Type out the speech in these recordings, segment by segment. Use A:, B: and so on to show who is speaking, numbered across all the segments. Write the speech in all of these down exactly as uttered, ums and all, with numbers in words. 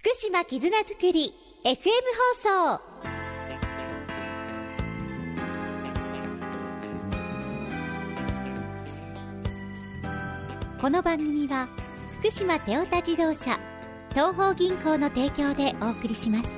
A: 福島絆づくり エフエム 放送。この番組は福島テオタ自動車東邦銀行の提供でお送りします。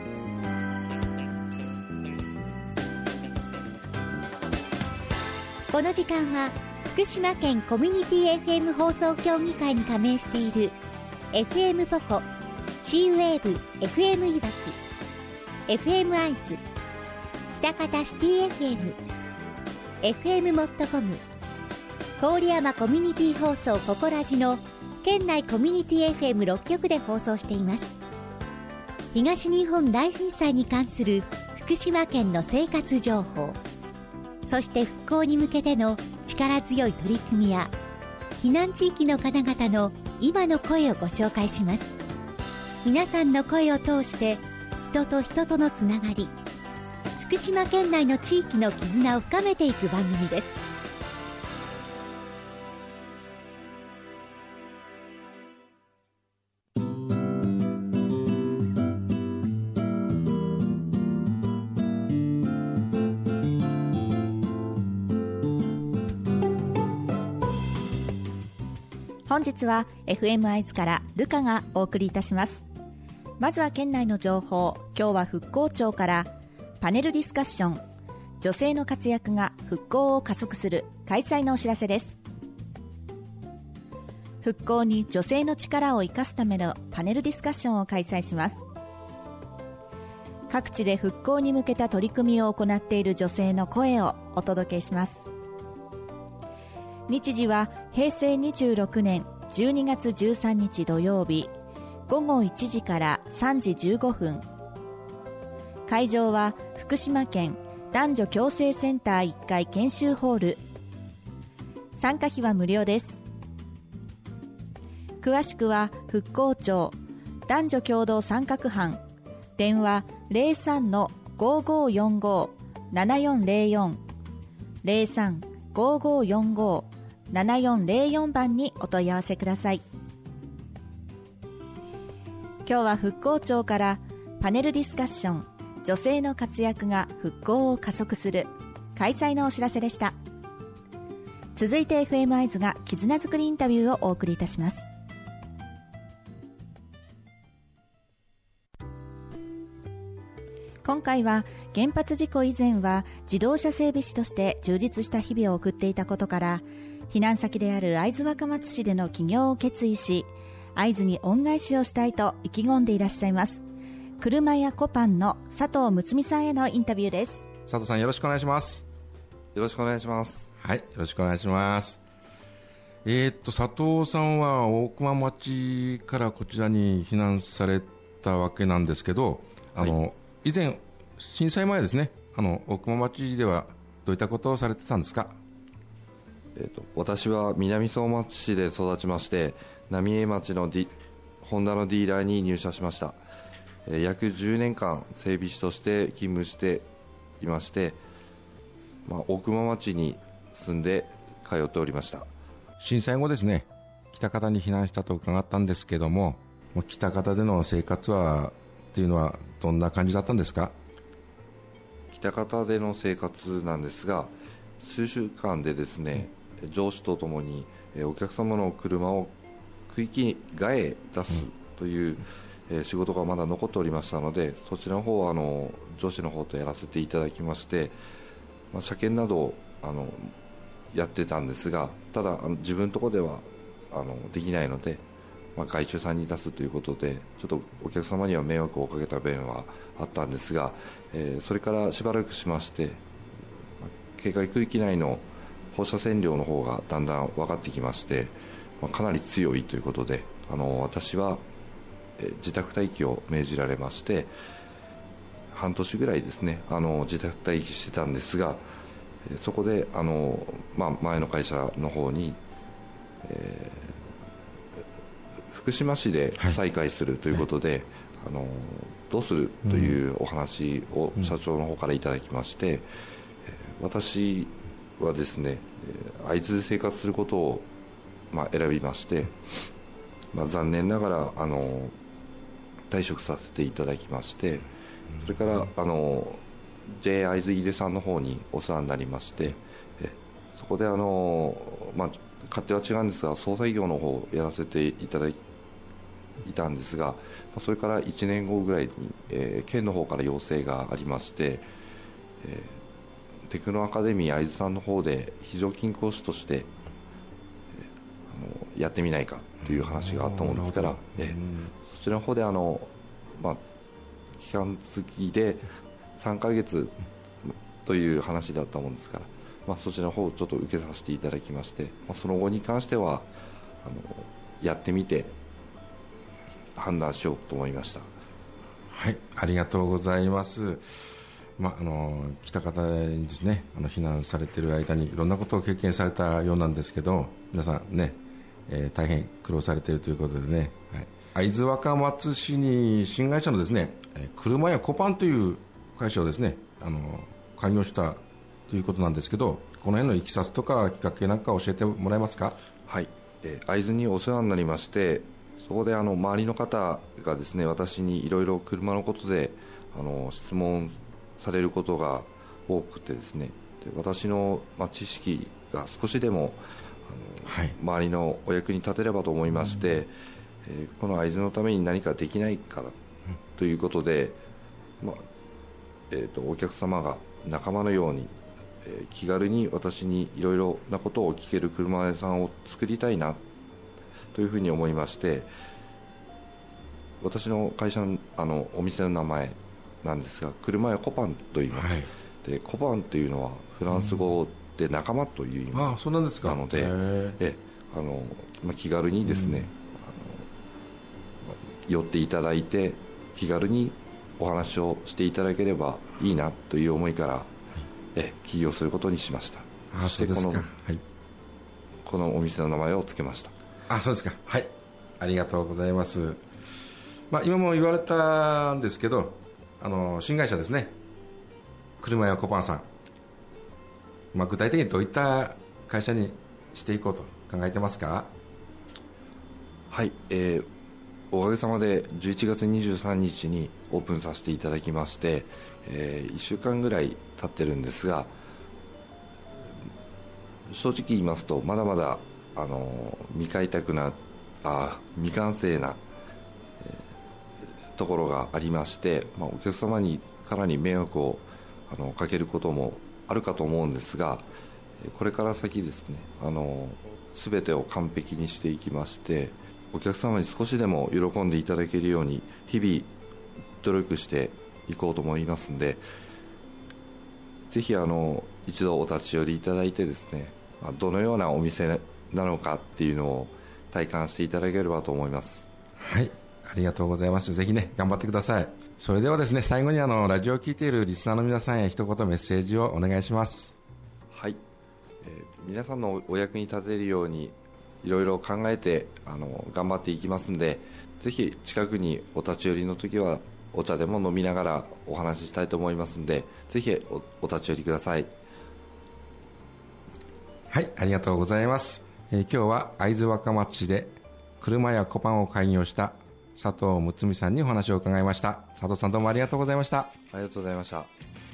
A: この時間は福島県コミュニティ エフエム 放送協議会に加盟している エフエム ポコ、シーウェーブ エフエム いわき、エフエム アイズ、北方シティ エフエム、エフエム モットコム、郡山コミュニティ放送ココラジの県内コミュニティ エフエムろっ 局で放送しています。東日本大震災に関する福島県の生活情報、そして復興に向けての力強い取り組みや避難地域の方々の今の声をご紹介します。皆さんの声を通して人と人とのつながり、福島県内の地域の絆を深めていく番組です。
B: 本日は エフエム アイズからルカがお送りいたします。まずは県内の情報。今日は復興庁からパネルディスカッション、女性の活躍が復興を加速する開催のお知らせです。復興に女性の力を生かすためのパネルディスカッションを開催します。各地で復興に向けた取り組みを行っている女性の声をお届けします。日時はへいせいにじゅうろくねんじゅうにがつじゅうさんにち土曜日、ごごいちじからさんじじゅうごふん。会場は福島県男女共生センターいっかい研修ホール。参加費は無料です。詳しくは復興庁男女共同参画班、電話 ゼロさんのごごよんごななよんゼロよん ゼロさん ごごよんご ななよんゼロよん 番にお問い合わせください。今日は復興庁からパネルディスカッション、女性の活躍が復興を加速する開催のお知らせでした。続いて エフエム アイズが絆づくりインタビューをお送りいたします。今回は原発事故以前は自動車整備士として充実した日々を送っていたことから、避難先である会津若松市での起業を決意し、会津に恩返しをしたいと意気込んでいらっしゃいます。車屋コパンの佐藤睦美さんへのインタビューです。
C: 佐藤さん、よろしくお願いします。
D: よろしくお願いします。
C: はい、よろしくお願いします。えー、っと佐藤さんは大熊町からこちらに避難されたわけなんですけど、あの、はい、以前震災前ですね、あの大熊町ではどういったことをされてたんですか？
D: えー、と私は南相馬市で育ちまして、浪江町の、D、ホンダのディーラーに入社しました。えー、約じゅうねんかん整備士として勤務していまして、まあ、大熊町に住んで通っておりました。
C: 震災後ですね、喜多方に避難したと伺ったんですけども、喜多方での生活はっていうのはどんな感じだったんですか？
D: 喜多方での生活なんですが、数週間でですね、上司とともにお客様の車を区域外へ出すという、うん、仕事がまだ残っておりましたので、そちらの方はあの上司の方とやらせていただきまして、まあ、車検などをあのやってたんですが、ただあの自分のところではあのできないので、まあ、外注さんに出すということで、ちょっとお客様には迷惑をかけた面はあったんですが、えー、それからしばらくしまして、警戒区域内の放射線量の方がだんだん分かってきまして、まあ、かなり強いということで、あの私は、えー、自宅待機を命じられまして、半年ぐらいですね、あの自宅待機してたんですが、えー、そこであの、まあ、前の会社の方に、えー、福島市で再開するということで、はい、あのどうするというお話を社長の方からいただきまして、うん、私はですね、会津で生活することを、まあ、選びまして、まあ、残念ながらあの退職させていただきまして、それからあの ジェイ 会津井出さんの方にお世話になりまして、えそこであの、まあ、勝手は違うんですが総裁業の方をやらせていただいたんですが、それからいちねんごぐらいに、えー、県の方から要請がありまして、えー、テクノアカデミー会津さんの方で非常勤講師として、えー、あのやってみないかという話があったものですから、えー、そちらの方であの、まあ、期間付きでさんかげつという話だったものですから、まあ、そちらの方をちょっと受けさせていただきまして、まあ、その後に関してはあのやってみて判断しようと思いました。
C: はい、ありがとうございます。まあ、あの来た方にですね、あの避難されている間にいろんなことを経験されたようなんですけど、皆さんね、えー、大変苦労されているということでね、はい、会津若松市に新会社のですね、車屋コパンという会社をですね、あの開業したということなんですけど、この辺のいきさつとかきっかけなんか教えてもらえますか？
D: はい、えー、会津にお世話になりまして、そこであの周りの方がですね、私にいろいろ車のことであの質問されることが多くてですね、で私の、まあ、知識が少しでもあの、はい、周りのお役に立てればと思いまして、うん、えー、この会津のために何かできないかということで、まあえー、とお客様が仲間のように、えー、気軽に私にいろいろなことを聞ける車屋さんを作りたいなというふうに思いまして、私の会社の、あのお店の名前なんですが、車屋コパンと言います、はい、でコパンというのはフランス語で仲間という意味なので、えあの、まあ、気軽にですね、うん、あの寄っていただいて気軽にお話をしていただければいいなという思いから、はい、え起業することにしました。
C: あ、そしてこの、はい、
D: このお店の名前をつけました。
C: あ、そうですか。はい、ありがとうございます。まあ、今も言われたんですけど、あの新会社ですね、車屋コパンさん、まあ、具体的にどういった会社にしていこうと考えてますか？
D: はい、えー、おかげさまでじゅういちがつにじゅうさんにちにオープンさせていただきまして、えー、いっしゅうかんぐらい経ってるんですが、正直言いますとまだまだあの未開拓なあ未完成な、えー、ところがありまして、まあ、お客様にからに迷惑をあのかけることもあるかと思うんですが、これから先ですね、あの全てを完璧にしていきまして、お客様に少しでも喜んでいただけるように日々努力していこうと思いますので、ぜひあの一度お立ち寄りいただいてですね、どのようなお店なのかっていうのを体感していただければと思います。
C: はい、ありがとうございます。ぜひね、頑張ってください。それではですね、最後にあのラジオを聞いているリスナーの皆さんへ一言メッセージをお願いします。
D: はい、えー、皆さんのお役に立てるようにいろいろ考えてあの頑張っていきますので、ぜひ近くにお立ち寄りの時はお茶でも飲みながらお話ししたいと思いますので、ぜひ お, お立ち寄りください。
C: はい、ありがとうございます。えー、今日は会津若松市で車やコパンを開業した佐藤睦美さんにお話を伺いました。佐藤さん、どうもありがとうございました。
D: ありがとうございました。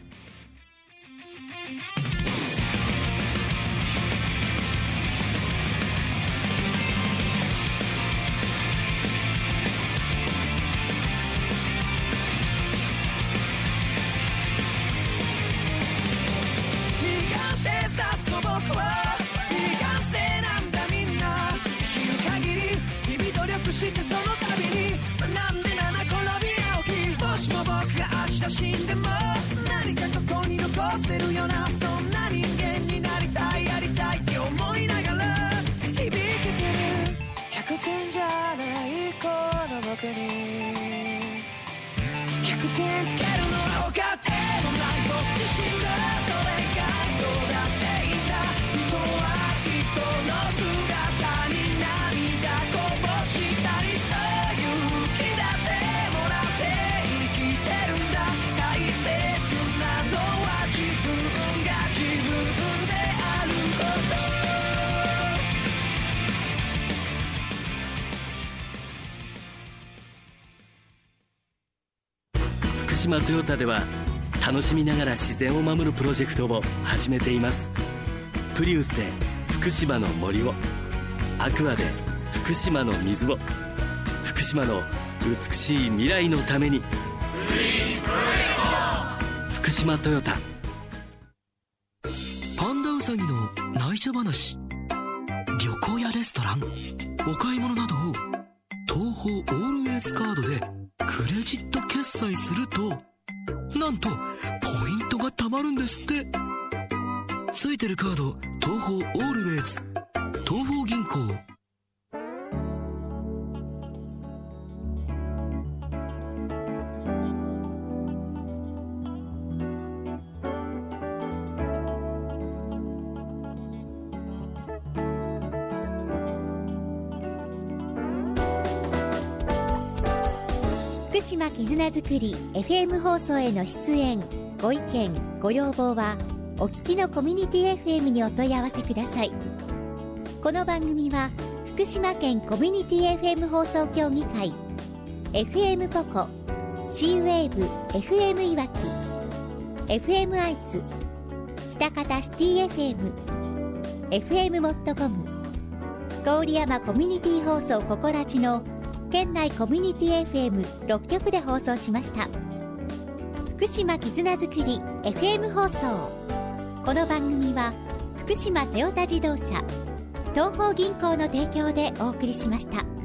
E: してその度になんでなな転び起き、もしも僕が明日死んでも何かここに残せるような、そんな人間になりたい、やりたいって思いながら響けてる。ひゃくてんじゃないこの僕にひゃくてんつけるのは分かってもない僕自身が、それがどうだっていいんだ。人は人の姿に涙こぼしたり、そういう気だってもらって生きてるんだ。大切なのは自分が自分であること。
F: 島トヨタでは楽しみながら自然を守るプロジェクトを始めています。プリウスで福島の森を、アクアで福島の水を、福島の美しい未来のために。福島トヨタ。
G: パンダウサギの内緒話。旅行やレストラン、お買い物などを東宝オールウェイズカードでクレジット決済すると、なんとポイントが貯まるんですって。ついてるカード、東宝オールウェイズ、東宝銀行。
A: 福島絆づくり エフエム 放送への出演、ご意見ご要望はお聞きのコミュニティ エフエム にお問い合わせください。この番組は福島県コミュニティ エフエム 放送協議会、 エフエム ポコ、 C ウェーブ エフエム いわき、 エフエム 愛知、北方シティ エフエム、 エフエム モットコム、郡山コミュニティ放送ココラジの県内コミュニティ エフエムろっきょくで放送しました。福島絆づくり エフエム 放送。この番組は福島トヨタ自動車、東邦銀行の提供でお送りしました。